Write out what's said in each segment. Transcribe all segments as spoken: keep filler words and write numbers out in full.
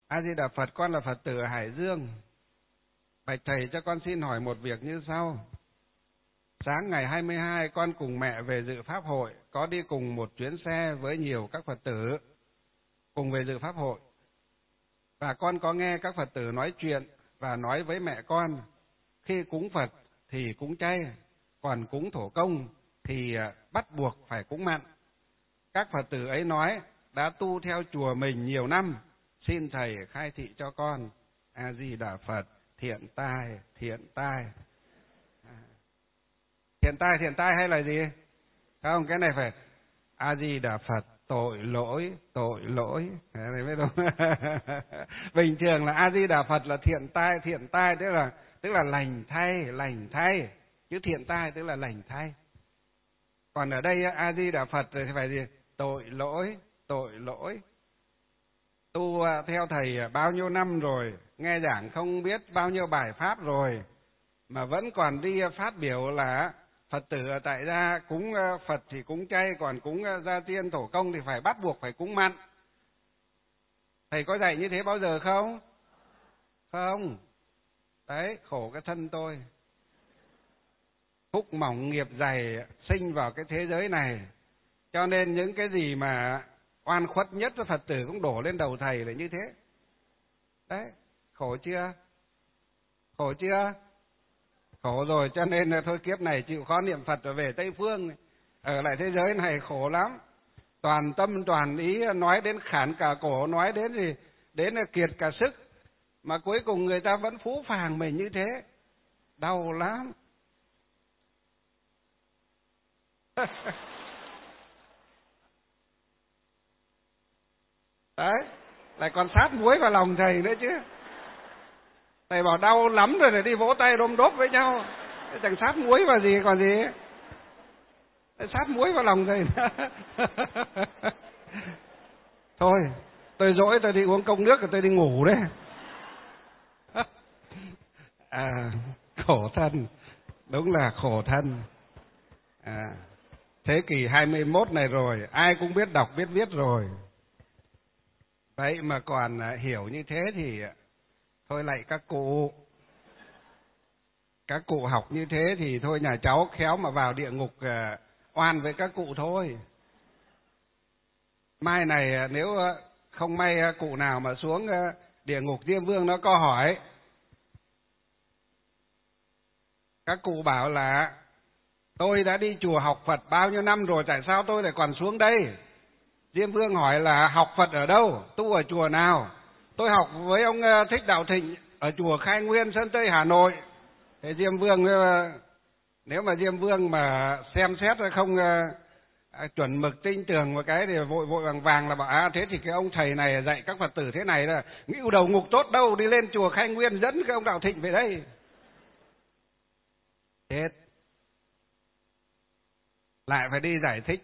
A Di Đà Phật, con là Phật tử ở Hải Dương. Bạch thầy, cho con xin hỏi một việc như sau. Sáng ngày hai mươi hai, con cùng mẹ về dự pháp hội, có đi cùng một chuyến xe với nhiều các Phật tử cùng về dự pháp hội. Và con có nghe các Phật tử nói chuyện và nói với mẹ con, khi cúng Phật thì cúng chay, còn cúng thổ công thì bắt buộc phải cúng mặn. Các Phật tử ấy nói đã tu theo chùa mình nhiều năm, xin thầy khai thị cho con. A Di Đà Phật. Thiện tai, thiện tai. Thiện tai, thiện tai hay là gì? Không, cái này phải A Di Đà Phật, tội lỗi, tội lỗi. Cái này biết không? Bình thường là A Di Đà Phật là thiện tai, thiện tai tức là tức là lành thay, lành thay. Chứ thiện tai tức là lành thay. Còn ở đây A Di Đà Phật thì phải gì? Tội lỗi, tội lỗi. Tu theo thầy bao nhiêu năm rồi, nghe giảng không biết bao nhiêu bài pháp rồi, mà vẫn còn đi phát biểu là Phật tử ở tại gia cúng Phật thì cúng chay, còn cúng gia tiên thổ công thì phải bắt buộc phải cúng mặn. Thầy có dạy như thế bao giờ không? Không. Đấy, khổ cái thân tôi. Phúc mỏng nghiệp dày sinh vào cái thế giới này. Cho nên những cái gì mà oan khuất nhất cho Phật tử cũng đổ lên đầu thầy là như thế. Đấy, khổ chưa? Khổ chưa? Khổ rồi, cho nên là thôi kiếp này chịu khó niệm Phật rồi về Tây Phương. Ở lại thế giới này khổ lắm. Toàn tâm toàn ý nói đến khản cả cổ, nói đến gì? Đến là kiệt cả sức. Mà cuối cùng người ta vẫn phũ phàng mình như thế. Đau lắm. Đấy, lại còn sát muối vào lòng thầy nữa chứ. Thầy bảo đau lắm rồi để đi vỗ tay đôm đốp với nhau. Chẳng sát muối vào gì còn gì. Sát muối vào lòng thầy. Thôi, tôi dỗi tôi đi uống cốc nước rồi tôi đi ngủ đấy. À, khổ thân. Đúng là khổ thân. À, thế kỷ hai mươi mốt này rồi, ai cũng biết đọc biết viết rồi. Vậy mà còn hiểu như thế thì thôi lạy các cụ. Các cụ học như thế thì thôi nhà cháu khéo mà vào địa ngục oan với các cụ thôi. Mai này nếu không may cụ nào mà xuống địa ngục Diêm Vương nó có hỏi. Các cụ bảo là tôi đã đi chùa học Phật bao nhiêu năm rồi, tại sao tôi lại còn xuống đây? Diêm Vương hỏi là học Phật ở đâu? Tu ở chùa nào? Tôi học với ông Thích Đạo Thịnh ở chùa Khai Nguyên, Sơn Tây, Hà Nội. Thế Diêm Vương, nếu mà Diêm Vương mà xem xét không chuẩn mực tinh tường một cái thì vội vội vàng vàng là bảo à thế thì cái ông thầy này dạy các Phật tử thế này là ngưu đầu ngục tốt đâu, đi lên chùa Khai Nguyên dẫn cái ông Đạo Thịnh về đây. Chết. Lại phải đi giải thích.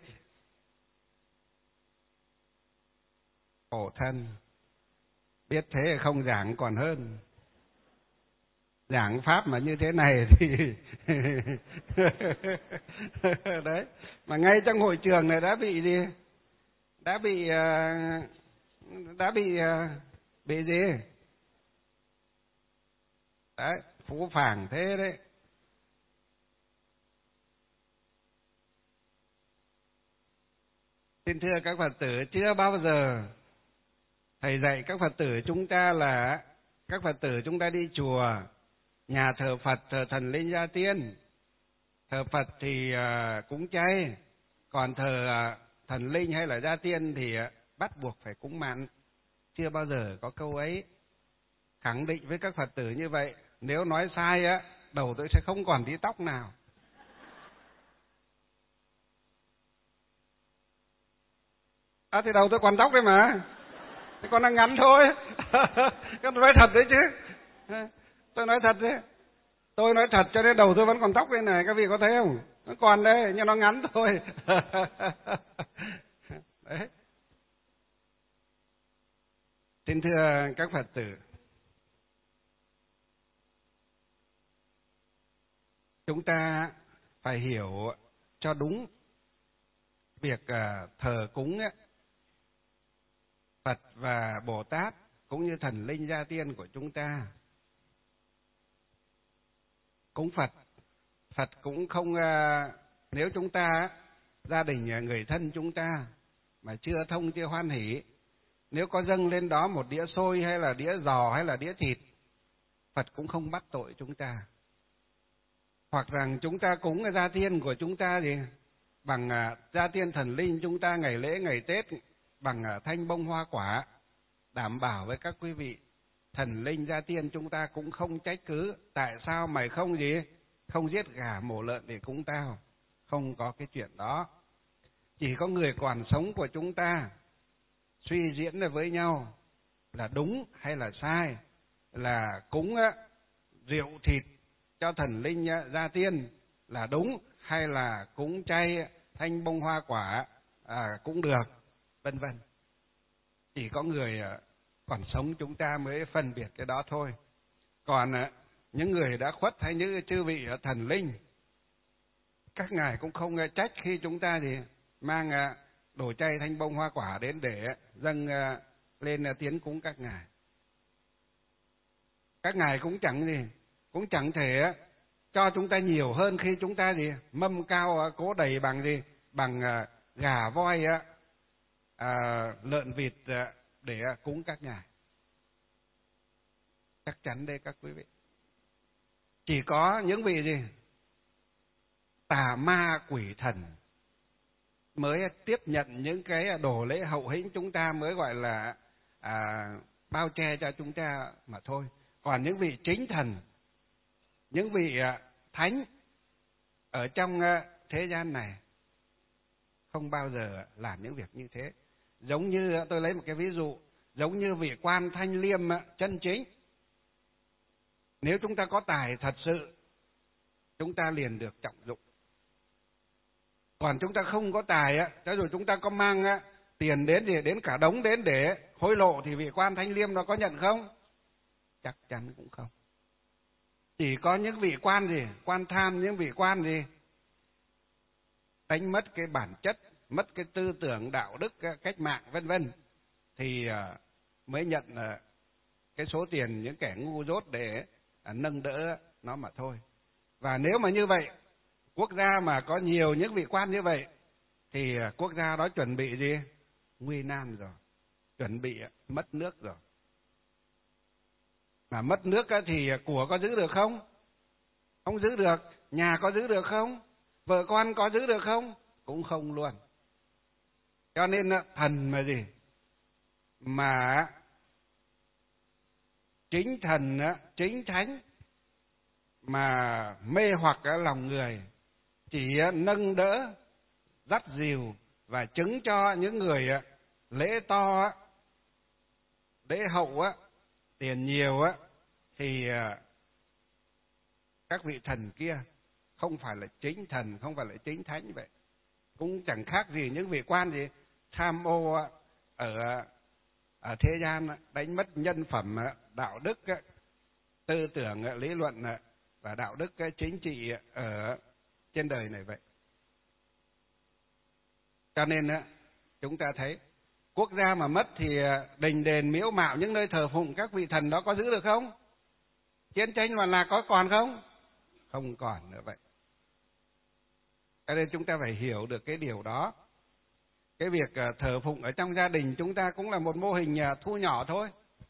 Khổ thân. Biết thế không giảng còn hơn. Giảng pháp mà như thế này thì đấy, mà ngay trong hội trường này đã bị gì? Đã bị đã bị bị gì? Đấy, phũ phàng thế đấy. Xin thưa các Phật tử, chưa bao giờ thầy dạy các Phật tử chúng ta là các Phật tử chúng ta đi chùa, nhà thờ Phật, thờ thần linh gia tiên. Thờ Phật thì uh, cúng chay, còn thờ uh, thần linh hay là gia tiên thì uh, bắt buộc phải cúng mặn. Chưa bao giờ có câu ấy. Khẳng định với các Phật tử như vậy, nếu nói sai á, đầu tôi sẽ không còn tí tóc nào. À thì đầu tôi còn tóc đấy mà. Thì con đang ngắn thôi. Con nói thật đấy chứ. Tôi nói thật đấy. Tôi nói thật cho nên đầu tôi vẫn còn tóc đây này. Các vị có thấy không? Nó còn đây, nhưng nó ngắn thôi. Đấy. Xin thưa các Phật tử, chúng ta phải hiểu cho đúng việc thờ cúng ấy, Phật và Bồ Tát cũng như thần linh gia tiên của chúng ta. Cúng Phật, Phật cũng không, nếu chúng ta, gia đình người thân chúng ta mà chưa thông chưa hoan hỷ, nếu có dâng lên đó một đĩa xôi hay là đĩa giò hay là đĩa thịt, Phật cũng không bắt tội chúng ta. Hoặc rằng chúng ta cúng gia tiên của chúng ta thì bằng gia tiên thần linh chúng ta ngày lễ ngày Tết bằng thanh bông hoa quả, đảm bảo với các quý vị, thần linh gia tiên chúng ta cũng không trách cứ tại sao mày không gì không giết gà mổ lợn để cúng tao, không có cái chuyện đó. Chỉ có người còn sống của chúng ta suy diễn với nhau là đúng hay là sai, là cúng rượu thịt cho thần linh gia tiên là đúng hay là cúng chay thanh bông hoa quả à, cũng được, vân vân. Chỉ có người còn sống chúng ta mới phân biệt cái đó thôi. Còn những người đã khuất hay những chư vị thần linh, các ngài cũng không trách khi chúng ta thì mang đồ chay thanh bông hoa quả đến để dâng lên tiến cúng các ngài. Các ngài cũng chẳng gì, cũng chẳng thể cho chúng ta nhiều hơn khi chúng ta gì mâm cao cố đầy bằng gì, bằng gà voi à, lợn vịt để cúng các ngài. Chắc chắn đây các quý vị. Chỉ có những vị gì tà ma quỷ thần mới tiếp nhận những cái đồ lễ hậu hĩnh chúng ta mới gọi là à, bao che cho chúng ta mà thôi. Còn những vị chính thần, những vị thánh ở trong thế gian này không bao giờ làm những việc như thế. Giống như tôi lấy một cái ví dụ, giống như vị quan Thanh Liêm chân chính, nếu chúng ta có tài thật sự, chúng ta liền được trọng dụng. Còn chúng ta không có tài, cho dù chúng ta có mang tiền đến thì đến cả đống đến để hối lộ thì vị quan Thanh Liêm nó có nhận không? Chắc chắn cũng không. Chỉ có những vị quan gì, quan tham, những vị quan gì đánh mất cái bản chất, mất cái tư tưởng đạo đức cách mạng vân vân thì mới nhận cái số tiền những kẻ ngu dốt để nâng đỡ nó mà thôi. Và nếu mà như vậy, quốc gia mà có nhiều những vị quan như vậy thì quốc gia đó chuẩn bị gì? Nguy nan rồi, chuẩn bị mất nước rồi. Mà mất nước thì của có giữ được không? Không giữ được. Nhà có giữ được không? Vợ con có giữ được không? Cũng không luôn. Cho nên thần mà gì? Mà chính thần, chính thánh mà mê hoặc lòng người, chỉ nâng đỡ, dắt dìu và chứng cho những người lễ to, lễ hậu, tiền nhiều thì các vị thần kia không phải là chính thần, không phải là chính thánh vậy. Cũng chẳng khác gì những vị quan gì tham ô ở ở thế gian, đánh mất nhân phẩm, đạo đức, tư tưởng, lý luận và đạo đức chính trị ở trên đời này vậy. Cho nên chúng ta thấy quốc gia mà mất thì đình đền miếu mạo những nơi thờ phụng các vị thần đó có giữ được không? Chiến tranh loạn lạc có còn không? Không còn nữa vậy. Cho nên chúng ta phải hiểu được cái điều đó. Cái việc thờ phụng ở trong gia đình chúng ta cũng là một mô hình thu nhỏ thôi.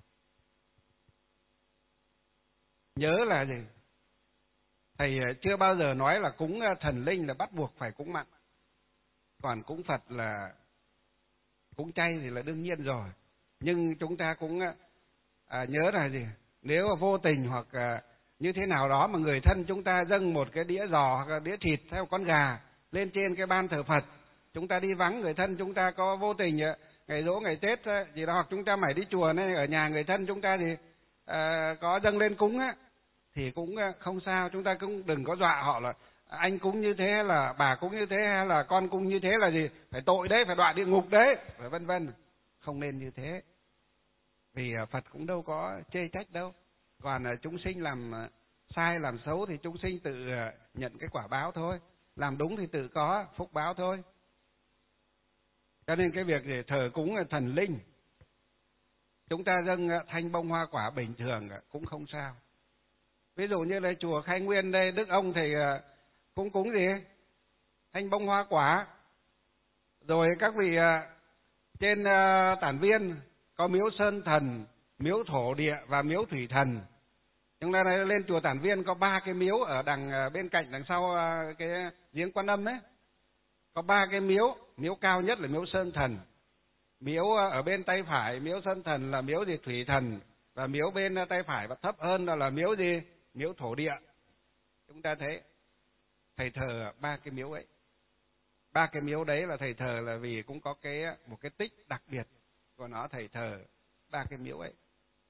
Nhớ là gì? Thầy chưa bao giờ nói là cúng thần linh là bắt buộc phải cúng mặn. Còn cúng Phật là cúng chay thì là đương nhiên rồi. Nhưng chúng ta cũng à, nhớ là gì? Nếu vô tình hoặc à, như thế nào đó mà người thân chúng ta dâng một cái đĩa giò hoặc là đĩa thịt hay con gà lên trên cái ban thờ Phật, chúng ta đi vắng người thân chúng ta có vô tình ngày giỗ ngày Tết gì đó, hoặc chúng ta mải đi chùa nên ở nhà người thân chúng ta thì à, có dâng lên cúng á, thì cũng không sao. Chúng ta cũng đừng có dọa họ là anh cúng như thế hay là bà cúng như thế hay là con cúng như thế là gì, phải tội đấy, phải đọa địa ngục đấy, và vân vân. Không nên như thế, vì Phật cũng đâu có chê trách đâu. Còn chúng sinh làm sai làm xấu thì chúng sinh tự nhận cái quả báo thôi, làm đúng thì tự có phúc báo thôi. Cho nên cái việc để thờ cúng thần linh chúng ta dâng thanh bông hoa quả bình thường cũng không sao. Ví dụ như là chùa Khai Nguyên đây, Đức ông thì cũng cúng gì? Thanh bông hoa quả. Rồi các vị trên Tản Viên có miếu Sơn Thần, miếu Thổ Địa và miếu Thủy Thần. Chúng ta lên chùa Tản Viên có ba cái miếu ở đằng bên cạnh, đằng sau cái giếng Quan Âm ấy. Có ba cái miếu, miếu cao nhất là miếu Sơn Thần. Miếu ở bên tay phải, miếu Sơn Thần là miếu gì? Thủy Thần. Và miếu bên tay phải và thấp hơn là, là miếu gì? Miếu Thổ Địa. Chúng ta thấy thầy thờ ba cái miếu ấy. Ba cái miếu đấy là thầy thờ là vì cũng có cái một cái tích đặc biệt của nó, thầy thờ ba cái miếu ấy.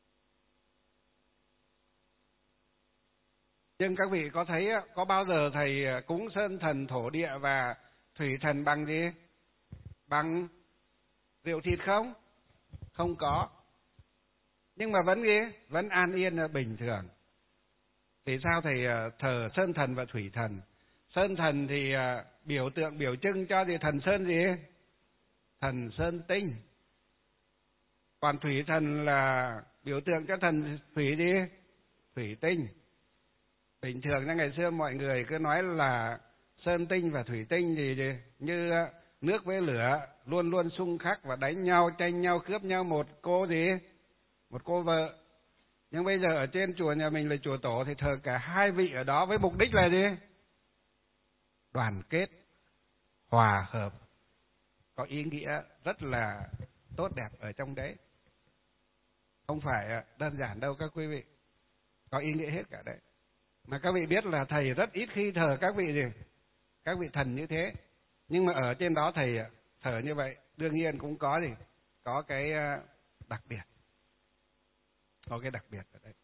Nhưng các vị có thấy có bao giờ thầy cúng Sơn Thần, Thổ Địa và Thủy Thần bằng gì? Bằng rượu thịt không? Không có. Nhưng mà vẫn gì? Vẫn an yên bình thường. Vì sao thầy thờ Sơn Thần và Thủy Thần? Sơn Thần thì biểu tượng biểu trưng cho gì? Thần Sơn gì? Thần Sơn Tinh. Còn Thủy Thần là biểu tượng cho thần Thủy gì? Thủy Tinh. Bình thường như ngày xưa mọi người cứ nói là Sơn Tinh và Thủy Tinh thì gì? Như nước với lửa luôn luôn xung khắc và đánh nhau, tranh nhau, cướp nhau một cô gì? Một cô vợ. Nhưng bây giờ ở trên chùa nhà mình là chùa Tổ thì thờ cả hai vị ở đó với mục đích là gì? Đoàn kết, hòa hợp, có ý nghĩa rất là tốt đẹp ở trong đấy. Không phải đơn giản đâu các quý vị, có ý nghĩa hết cả đấy. Mà các vị biết là thầy rất ít khi thờ các vị gì? Các vị thần như thế. Nhưng mà ở trên đó thầy thờ như vậy, đương nhiên cũng có gì? Có cái đặc biệt. Có cái đặc biệt ở đây.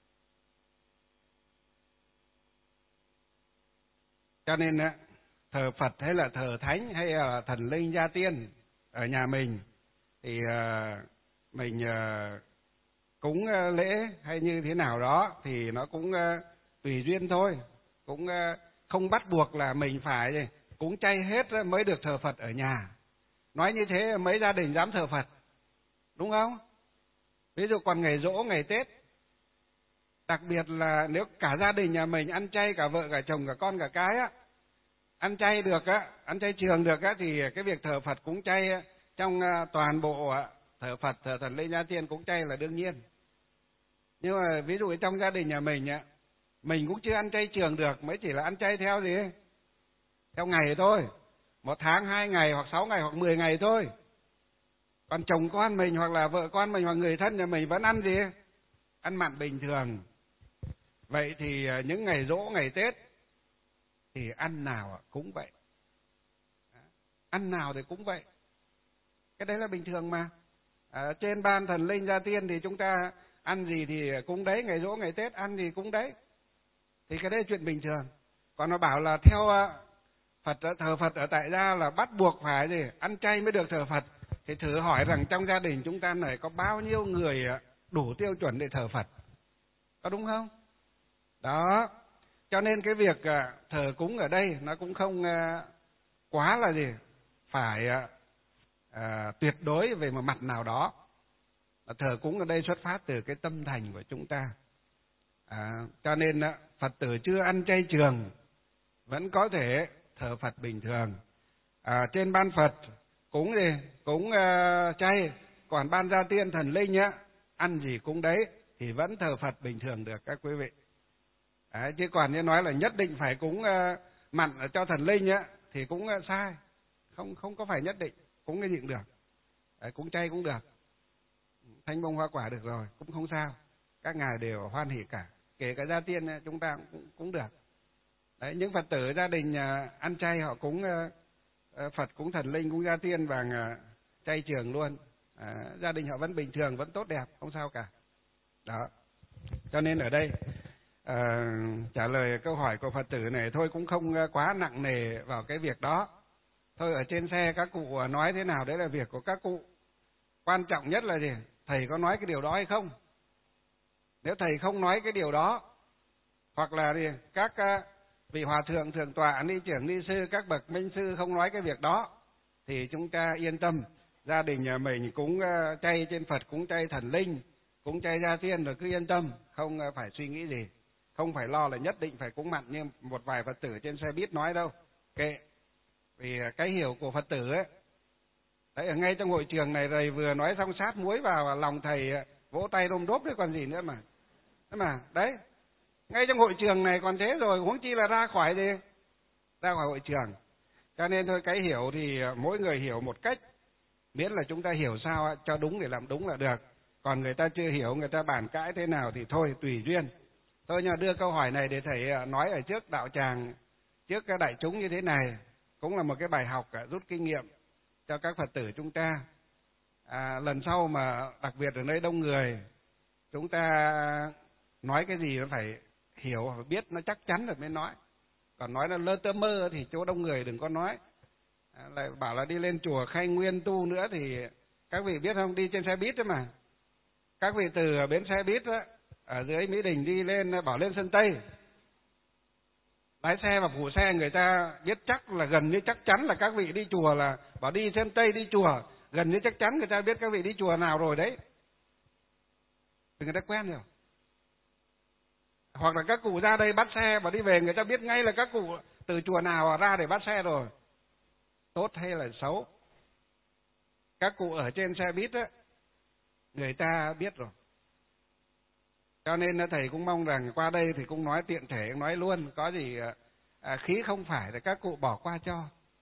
Cho nên thờ Phật hay là thờ Thánh hay là thần linh gia tiên ở nhà mình thì mình cúng lễ hay như thế nào đó thì nó cũng tùy duyên thôi, cũng không bắt buộc là mình phải cúng chay hết mới được thờ Phật ở nhà. Nói như thế mấy gia đình dám thờ Phật, đúng không? Ví dụ còn ngày giỗ, ngày Tết, đặc biệt là nếu cả gia đình nhà mình ăn chay, cả vợ, cả chồng, cả con, cả cái á, ăn chay được á, ăn chay trường được á, thì cái việc thờ Phật cúng chay trong toàn bộ thờ Phật, thờ thần linh gia tiên cúng chay là đương nhiên. Nhưng mà ví dụ trong gia đình nhà mình á, mình cũng chưa ăn chay trường được, mới chỉ là ăn chay theo gì? Theo ngày thôi. Một tháng hai ngày hoặc sáu ngày hoặc mười ngày thôi. Còn chồng con mình hoặc là vợ con mình hoặc người thân nhà mình vẫn ăn gì? Ăn mặn bình thường. Vậy thì những ngày giỗ, ngày Tết thì ăn nào cũng vậy. Ăn nào thì cũng vậy. Cái đấy là bình thường mà. À, trên ban thần linh gia tiên thì chúng ta ăn gì thì cũng đấy, ngày giỗ, ngày Tết ăn gì cũng đấy. Thì cái đấy là chuyện bình thường. Còn nó bảo là theo Phật, thờ Phật ở tại gia là bắt buộc phải gì? Ăn chay mới được thờ Phật. Thì thử hỏi rằng trong gia đình chúng ta này có bao nhiêu người đủ tiêu chuẩn để thờ Phật? Có đúng không? Đó. Cho nên cái việc thờ cúng ở đây nó cũng không quá là gì? Phải à, tuyệt đối về một mặt nào đó. Thờ cúng ở đây xuất phát từ cái tâm thành của chúng ta. À, cho nên Phật tử chưa ăn chay trường vẫn có thể thờ Phật bình thường. À, trên ban Phật cúng gì? Cúng uh, chay. Còn ban gia tiên thần linh á, ăn gì cũng đấy thì vẫn thờ Phật bình thường được các quý vị. À, chứ còn như nói là nhất định phải cúng uh, mặn cho thần linh á thì cũng uh, sai. Không không có phải nhất định, cúng cái gì cũng được. À, cúng chay cũng được. Thanh bông hoa quả được rồi, cũng không sao. Các ngài đều hoan hỷ cả. Kể cả gia tiên chúng ta cũng, cũng được. Đấy, những Phật tử gia đình uh, ăn chay họ cúng uh, Phật, cúng thần linh, cúng gia tiên bằng uh, chay trường luôn. À, gia đình họ vẫn bình thường, vẫn tốt đẹp, không sao cả. Đó. Cho nên ở đây uh, trả lời câu hỏi của Phật tử này thôi cũng không quá nặng nề vào cái việc đó. Thôi ở trên xe các cụ nói thế nào đấy là việc của các cụ. Quan trọng nhất là gì? Thầy có nói cái điều đó hay không? Nếu thầy không nói cái điều đó, hoặc là gì? Các uh, vị hòa thượng, thượng tọa, ni trưởng, ni sư, các bậc minh sư không nói cái việc đó, thì chúng ta yên tâm. Gia đình nhà mình cúng uh, chay trên Phật, cúng chay thần linh, cúng chay gia tiên rồi cứ yên tâm, không phải suy nghĩ gì, không phải lo là nhất định phải cúng mặn như một vài Phật tử trên xe buýt nói đâu, kệ. Vì cái hiểu của Phật tử ấy, đấy ở ngay trong hội trường này thầy vừa nói xong sát muối vào lòng thầy vỗ tay đôm đốp đấy còn gì nữa mà. Thế mà đấy, ngay trong hội trường này còn thế rồi, huống chi là ra khỏi đi, ra khỏi hội trường. Cho nên thôi, cái hiểu thì mỗi người hiểu một cách, miễn là chúng ta hiểu sao cho đúng để làm đúng là được. Còn người ta chưa hiểu, người ta bàn cãi thế nào thì thôi, tùy duyên. Tôi nhờ đưa câu hỏi này để thầy nói ở trước đạo tràng, trước các đại chúng như thế này, cũng là một cái bài học rút kinh nghiệm cho các Phật tử chúng ta. À, lần sau mà đặc biệt ở nơi đông người, chúng ta nói cái gì nó phải hiểu, phải biết nó chắc chắn rồi mới nói. Còn nói là lơ tơ mơ thì chỗ đông người đừng có nói. À, lại bảo là đi lên chùa Khai Nguyên tu nữa thì các vị biết không, đi trên xe buýt đấy mà. Các vị từ bến xe buýt đó, ở dưới Mỹ Đình đi lên, bảo lên sân Tây. Lái xe và phụ xe người ta biết chắc là gần như chắc chắn là các vị đi chùa, là bảo đi sân Tây đi chùa, gần như chắc chắn người ta biết các vị đi chùa nào rồi đấy. Vì người ta quen rồi. Hoặc là các cụ ra đây bắt xe và đi về, người ta biết ngay là các cụ từ chùa nào ra để bắt xe rồi. Tốt hay là xấu, các cụ ở trên xe buýt á, người ta biết rồi. Cho nên thầy cũng mong rằng qua đây thì cũng nói tiện thể, nói luôn, có gì à, khí không phải thì các cụ bỏ qua cho.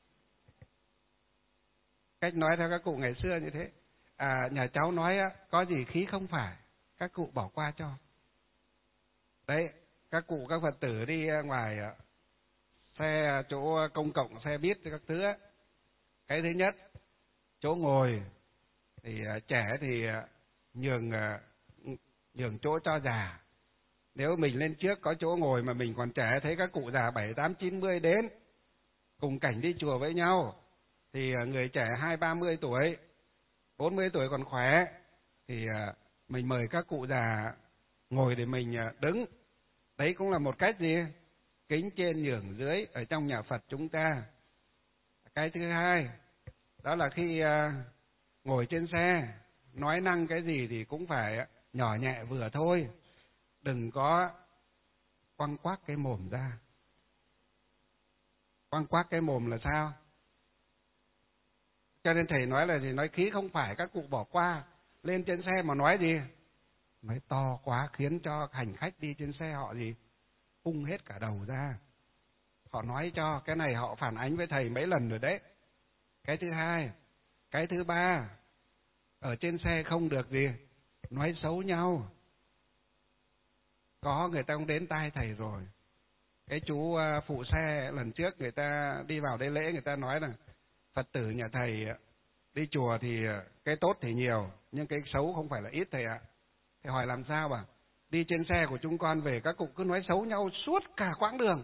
Cách nói theo các cụ ngày xưa như thế. À, nhà cháu nói á, có gì khí không phải, các cụ bỏ qua cho. Đấy, các cụ các Phật tử đi ngoài xe chỗ công cộng, xe buýt các thứ á, cái thứ nhất, chỗ ngồi thì trẻ thì nhường nhường chỗ cho già. Nếu mình lên trước có chỗ ngồi mà mình còn trẻ, thấy các cụ già bảy tám chín mươi đến cùng cảnh đi chùa với nhau, thì người trẻ hai ba mươi tuổi, bốn mươi tuổi còn khỏe, thì mình mời các cụ già ngồi để mình đứng. Đấy cũng là một cách gì? Kính trên nhường dưới ở trong nhà Phật chúng ta. Cái thứ hai, đó là khi ngồi trên xe, nói năng cái gì thì cũng phải nhỏ nhẹ vừa thôi. Đừng có quăng quác cái mồm ra. Quăng quác cái mồm là sao? Cho nên thầy nói là gì? Nói khí không phải, các cụ bỏ qua. Lên trên xe mà nói gì? Nói to quá khiến cho hành khách đi trên xe họ gì? Ung hết cả đầu ra. Họ nói cho, cái này họ phản ánh với thầy mấy lần rồi đấy. Cái thứ hai. Cái thứ ba, ở trên xe không được gì? Nói xấu nhau. Có người ta cũng đến tai thầy rồi. Cái chú phụ xe lần trước người ta đi vào đây lễ, người ta nói là Phật tử nhà thầy đi chùa thì cái tốt thì nhiều, nhưng cái xấu không phải là ít thầy ạ. Thầy hỏi làm sao bà? Đi trên xe của chúng con về các cụ cứ nói xấu nhau suốt cả quãng đường.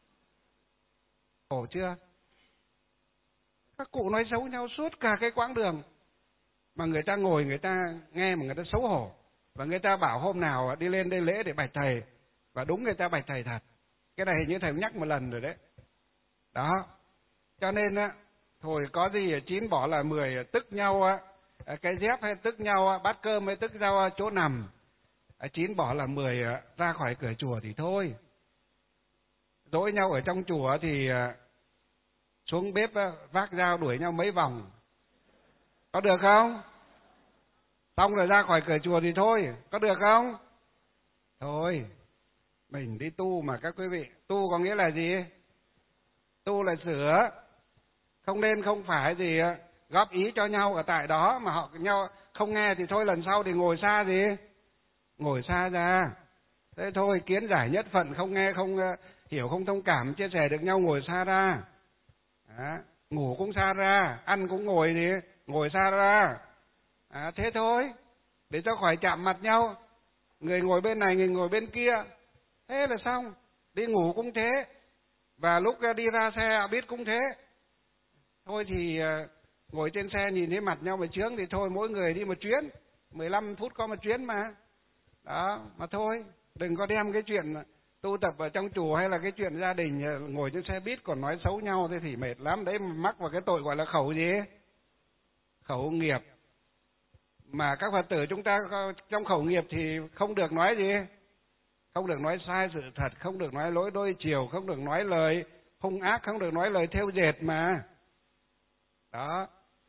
Khổ chưa? Các cụ nói xấu nhau suốt cả cái quãng đường. Mà người ta ngồi người ta nghe mà người ta xấu hổ. Và người ta bảo hôm nào đi lên đây lễ để bạch thầy. Và đúng người ta bạch thầy thật. Cái này hình như thầy nhắc một lần rồi đấy. Đó. Cho nên á, thôi có gì chín bỏ là mười, tức nhau á, cái dép hay tức nhau, bát cơm hay tức nhau chỗ nằm. Chín bỏ là mười, ra khỏi cửa chùa thì thôi. Dỗi nhau ở trong chùa thì xuống bếp vác dao đuổi nhau mấy vòng. Có được không? Xong rồi ra khỏi cửa chùa thì thôi. Có được không? Thôi, mình đi tu mà các quý vị. Tu có nghĩa là gì? Tu là sửa. Không nên không phải gì góp ý cho nhau ở tại đó mà họ nhau không nghe thì thôi, lần sau thì ngồi xa gì? Ngồi xa ra. Thế thôi, kiến giải nhất phận, không nghe, không hiểu, không thông cảm, chia sẻ được nhau, ngồi xa ra. Đó. Ngủ cũng xa ra, ăn cũng ngồi gì? Ngồi xa ra. À, thế thôi, để cho khỏi chạm mặt nhau. Người ngồi bên này, người ngồi bên kia. Thế là xong. Đi ngủ cũng thế. Và lúc đi ra xe biết cũng thế. Thôi thì ngồi trên xe nhìn thấy mặt nhau mà chướng thì thôi, mỗi người đi một chuyến. mười lăm phút có một chuyến mà. Đó, mà thôi, đừng có đem cái chuyện tu tập ở trong chùa hay là cái chuyện gia đình ngồi trên xe buýt còn nói xấu nhau thế thì mệt lắm. Đấy mà mắc vào cái tội gọi là khẩu gì? Khẩu nghiệp. Mà các Phật tử chúng ta trong khẩu nghiệp thì không được nói gì? Không được nói sai sự thật, không được nói lối đôi chiều, không được nói lời hung ác, không được nói lời thêu dệt mà. Đó.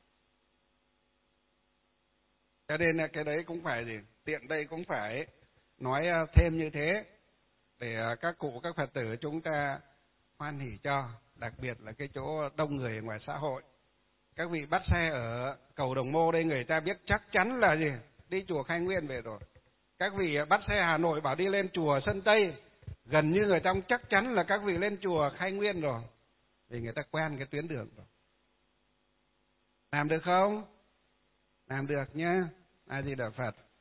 Cho nên cái đấy cũng phải gì? Tiện đây cũng phải nói thêm như thế để các cụ, các Phật tử chúng ta hoan hỉ cho, đặc biệt là cái chỗ đông người ngoài xã hội. Các vị bắt xe ở cầu Đồng Mô đây người ta biết chắc chắn là gì? Đi chùa Khai Nguyên về rồi. Các vị bắt xe Hà Nội bảo đi lên chùa Sơn Tây, gần như người ta chắc chắn là các vị lên chùa Khai Nguyên rồi. Vì người ta quen cái tuyến đường rồi. Làm được không? Làm được nhá. A Di Đà Phật.